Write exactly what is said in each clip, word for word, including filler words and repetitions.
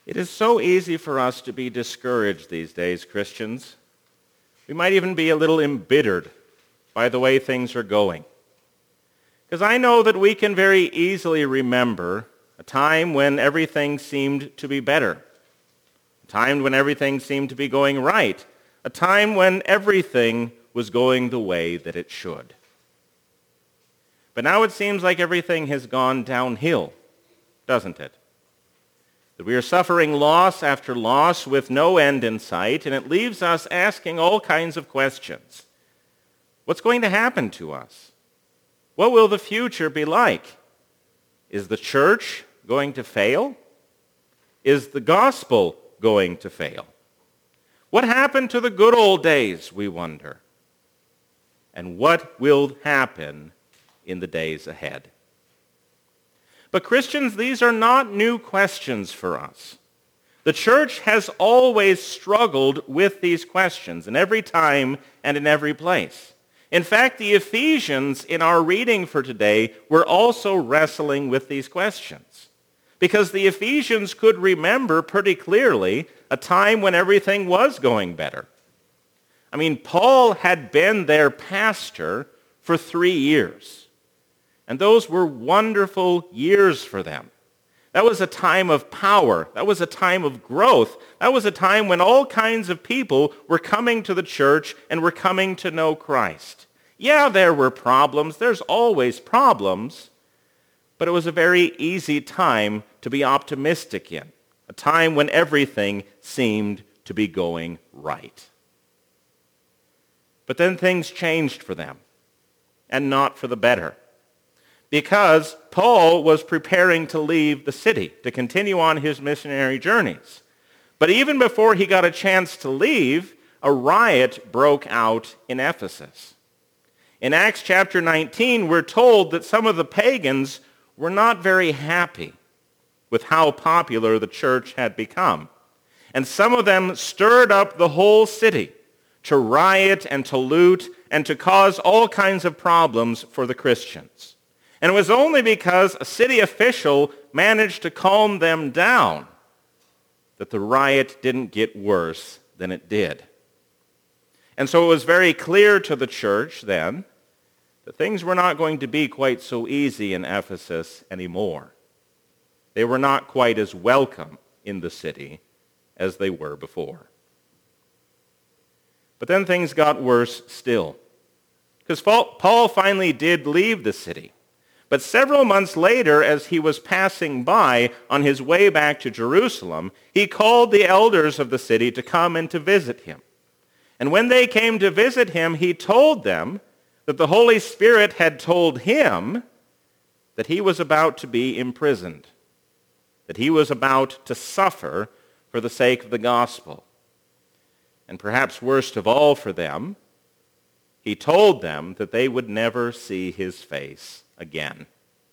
It is so easy for us to be discouraged these days, Christians. We might even be a little embittered by the way things are going. Because I know that we can very easily remember a time when everything seemed to be better, a time when everything seemed to be going right, a time when everything was going the way that it should. But now it seems like everything has gone downhill, doesn't it? That we are suffering loss after loss with no end in sight, and it leaves us asking all kinds of questions. What's going to happen to us? What will the future be like? Is the church going to fail? Is the gospel going to fail? What happened to the good old days, we wonder? And what will happen in the days ahead? But Christians, these are not new questions for us. The church has always struggled with these questions in every time and in every place. In fact, the Ephesians in our reading for today were also wrestling with these questions, because the Ephesians could remember pretty clearly a time when everything was going better. I mean, Paul had been their pastor for three years. And those were wonderful years for them. That was a time of power. That was a time of growth. That was a time when all kinds of people were coming to the church and were coming to know Christ. Yeah, there were problems. There's always problems. But it was a very easy time to be optimistic in. A time when everything seemed to be going right. But then things changed for them, and not for the better. Because Paul was preparing to leave the city, to continue on his missionary journeys. But even before he got a chance to leave, a riot broke out in Ephesus. In Acts chapter nineteen, we're told that some of the pagans were not very happy with how popular the church had become. And some of them stirred up the whole city to riot and to loot and to cause all kinds of problems for the Christians. And it was only because a city official managed to calm them down that the riot didn't get worse than it did. And so it was very clear to the church then that things were not going to be quite so easy in Ephesus anymore. They were not quite as welcome in the city as they were before. But then things got worse still, because Paul finally did leave the city. But several months later, as he was passing by on his way back to Jerusalem, he called the elders of the city to come and to visit him. And when they came to visit him, he told them that the Holy Spirit had told him that he was about to be imprisoned, that he was about to suffer for the sake of the gospel. And perhaps worst of all for them, he told them that they would never see his face again.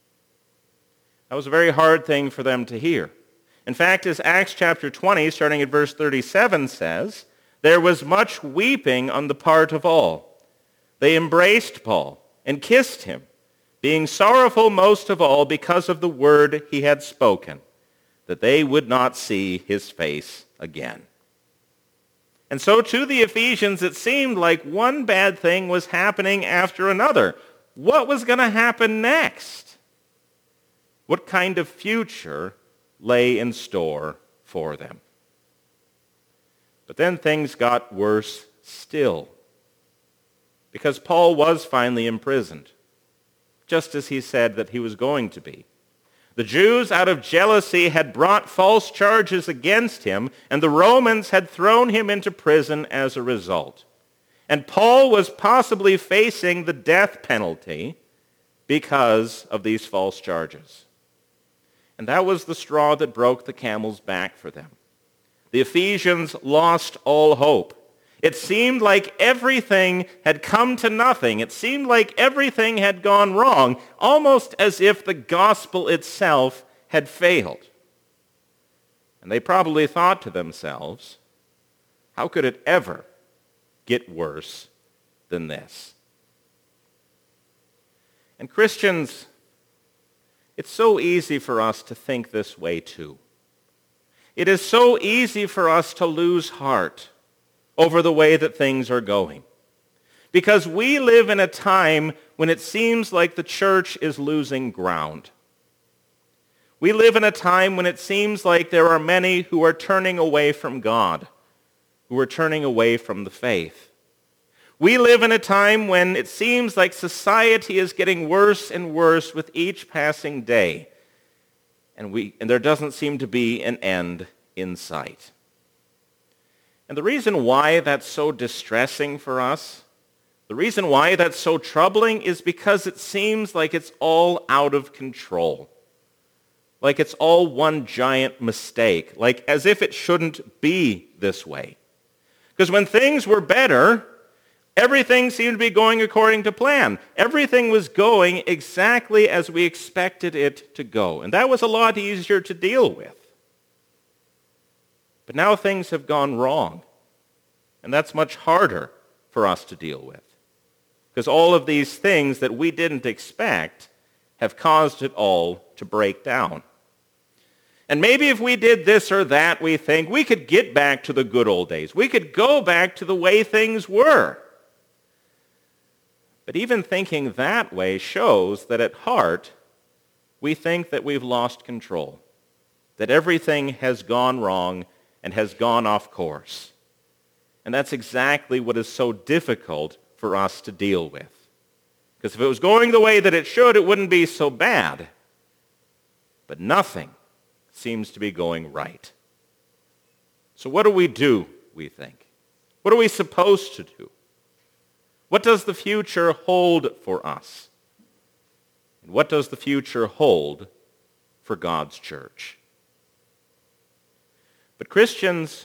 That was a very hard thing for them to hear. In fact, as Acts chapter twenty, starting at verse thirty-seven says, there was much weeping on the part of all. They embraced Paul and kissed him, being sorrowful most of all because of the word he had spoken, that they would not see his face again. And so to the Ephesians, it seemed like one bad thing was happening after another. What was going to happen next? What kind of future lay in store for them? But then things got worse still, because Paul was finally imprisoned, just as he said that he was going to be. The Jews, out of jealousy, had brought false charges against him, and the Romans had thrown him into prison as a result. And Paul was possibly facing the death penalty because of these false charges. And that was the straw that broke the camel's back for them. The Ephesians lost all hope. It seemed like everything had come to nothing. It seemed like everything had gone wrong, almost as if the gospel itself had failed. And they probably thought to themselves, how could it ever get worse than this? And Christians, it's so easy for us to think this way too. It is so easy for us to lose heart over the way that things are going, because we live in a time when it seems like the church is losing ground. We live in a time when it seems like there are many who are turning away from God, who are turning away from the faith. We live in a time when it seems like society is getting worse and worse with each passing day, and, we, and there doesn't seem to be an end in sight. And the reason why that's so distressing for us, the reason why that's so troubling, is because it seems like it's all out of control. Like it's all one giant mistake, like as if it shouldn't be this way. Because when things were better, everything seemed to be going according to plan. Everything was going exactly as we expected it to go. And that was a lot easier to deal with. But now things have gone wrong. And that's much harder for us to deal with. Because all of these things that we didn't expect have caused it all to break down. And maybe if we did this or that, we think we could get back to the good old days. We could go back to the way things were. But even thinking that way shows that at heart, we think that we've lost control, that everything has gone wrong and has gone off course. And that's exactly what is so difficult for us to deal with. Because if it was going the way that it should, it wouldn't be so bad. But nothing seems to be going right. So what do we do, we think? What are we supposed to do? What does the future hold for us? And what does the future hold for God's church? But Christians,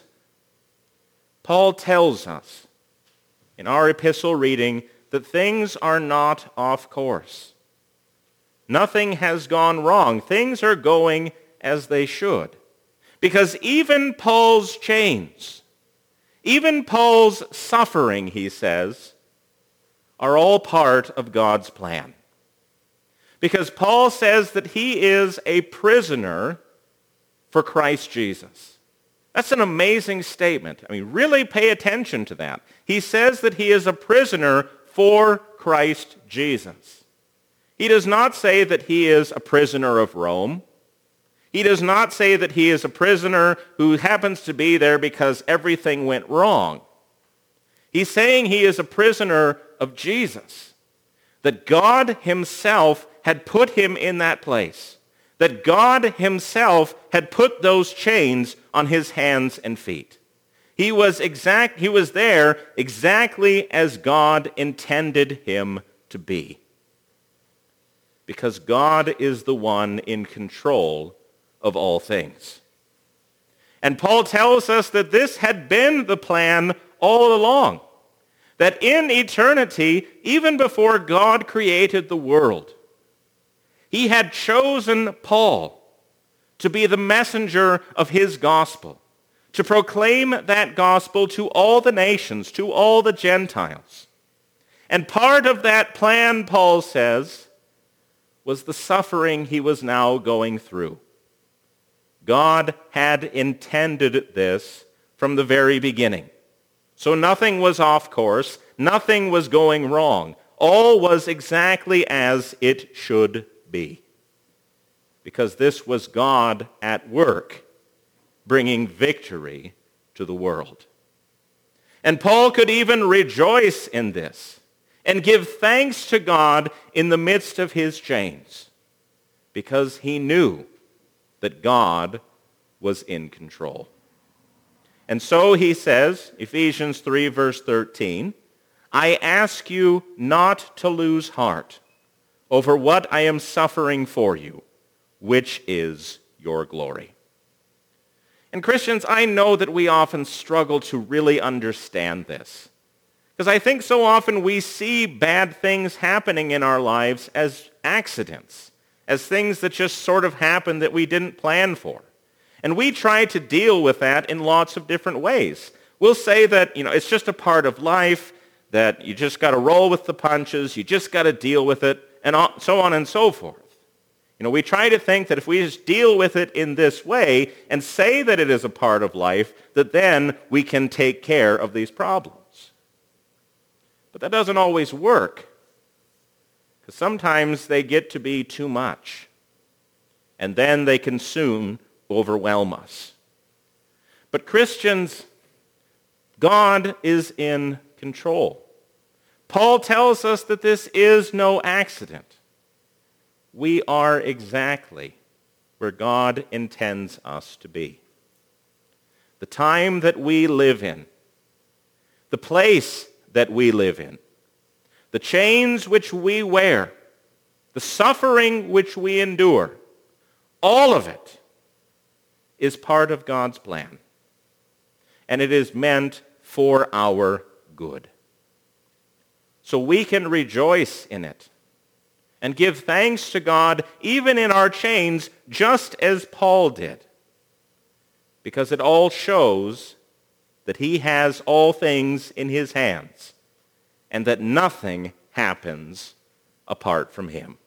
Paul tells us in our epistle reading that things are not off course. Nothing has gone wrong. Things are going as they should. Because even Paul's chains, even Paul's suffering, he says, are all part of God's plan. Because Paul says that he is a prisoner for Christ Jesus. That's an amazing statement. I mean, really pay attention to that. He says that he is a prisoner for Christ Jesus. He does not say that he is a prisoner of Rome. He does not say that he is a prisoner who happens to be there because everything went wrong. He's saying he is a prisoner of Jesus, that God himself had put him in that place, that God himself had put those chains on his hands and feet. He was exact, he was there exactly as God intended him to be. Because God is the one in control of all things. And Paul tells us that this had been the plan all along. That in eternity, even before God created the world, he had chosen Paul to be the messenger of his gospel, to proclaim that gospel to all the nations, to all the Gentiles. And part of that plan, Paul says, was the suffering he was now going through. God had intended this from the very beginning. So nothing was off course. Nothing was going wrong. All was exactly as it should be. Because this was God at work, bringing victory to the world. And Paul could even rejoice in this and give thanks to God in the midst of his chains, because he knew that God was in control. And so he says, Ephesians three, verse thirteen, I ask you not to lose heart over what I am suffering for you, which is your glory. And Christians, I know that we often struggle to really understand this, because I think so often we see bad things happening in our lives as accidents, as things that just sort of happen that we didn't plan for. And we try to deal with that in lots of different ways. We'll say that, you know, it's just a part of life, that you just got to roll with the punches, you just got to deal with it, and so on and so forth. You know, we try to think that if we just deal with it in this way and say that it is a part of life, that then we can take care of these problems. But that doesn't always work, because sometimes they get to be too much, and then they can soon overwhelm us. But Christians, God is in control. Paul tells us that this is no accident. We are exactly where God intends us to be. The time that we live in, the place that we live in, the chains which we wear, the suffering which we endure, all of it is part of God's plan. And it is meant for our good. So we can rejoice in it and give thanks to God even in our chains, just as Paul did, because it all shows that he has all things in his hands and that nothing happens apart from him.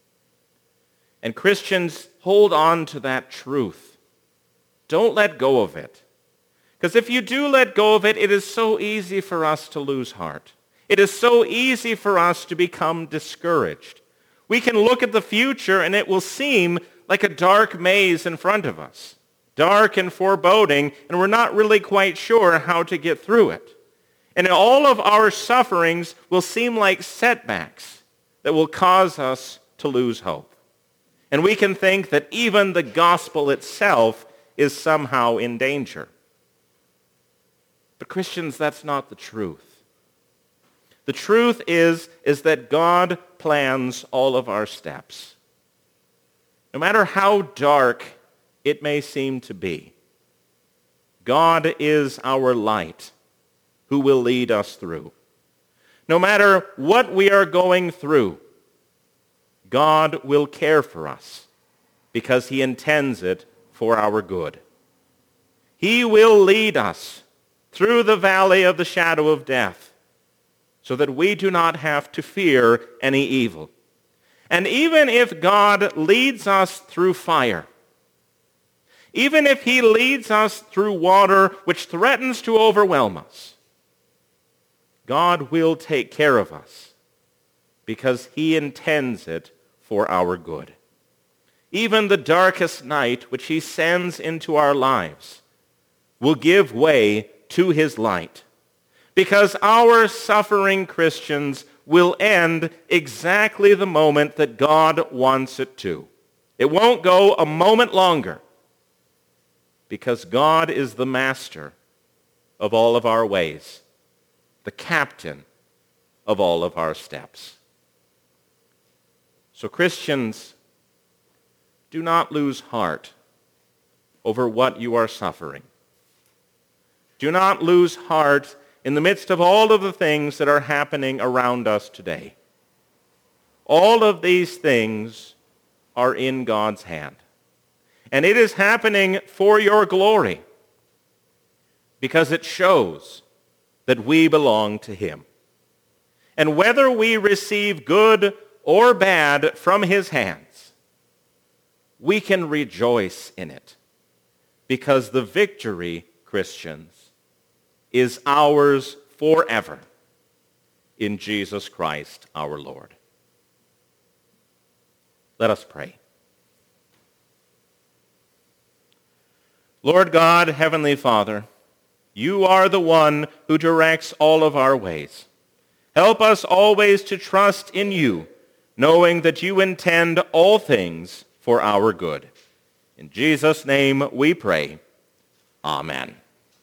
And Christians, hold on to that truth. Don't let go of it. Because if you do let go of it, it is so easy for us to lose heart. It is so easy for us to become discouraged. We can look at the future and it will seem like a dark maze in front of us. Dark and foreboding, and we're not really quite sure how to get through it. And all of our sufferings will seem like setbacks that will cause us to lose hope. And we can think that even the gospel itself is somehow in danger. But Christians, that's not the truth. The truth is, is that God plans all of our steps. No matter how dark it may seem to be, God is our light who will lead us through. No matter what we are going through, God will care for us because he intends it for our good. He will lead us through the valley of the shadow of death, so that we do not have to fear any evil. And even if God leads us through fire, even if he leads us through water which threatens to overwhelm us, God will take care of us because he intends it for our good. Even the darkest night which he sends into our lives will give way to his light, because our suffering, Christians, will end exactly the moment that God wants it to. It won't go a moment longer, because God is the master of all of our ways, the captain of all of our steps. So Christians, do not lose heart over what you are suffering. Do not lose heart in the midst of all of the things that are happening around us today. All of these things are in God's hand. And it is happening for your glory, because it shows that we belong to him. And whether we receive good or bad from his hands, we can rejoice in it, because the victory, Christians, is ours forever in Jesus Christ our Lord. Let us pray. Lord God, Heavenly Father, you are the one who directs all of our ways. Help us always to trust in you, knowing that you intend all things for our good. In Jesus' name we pray. Amen.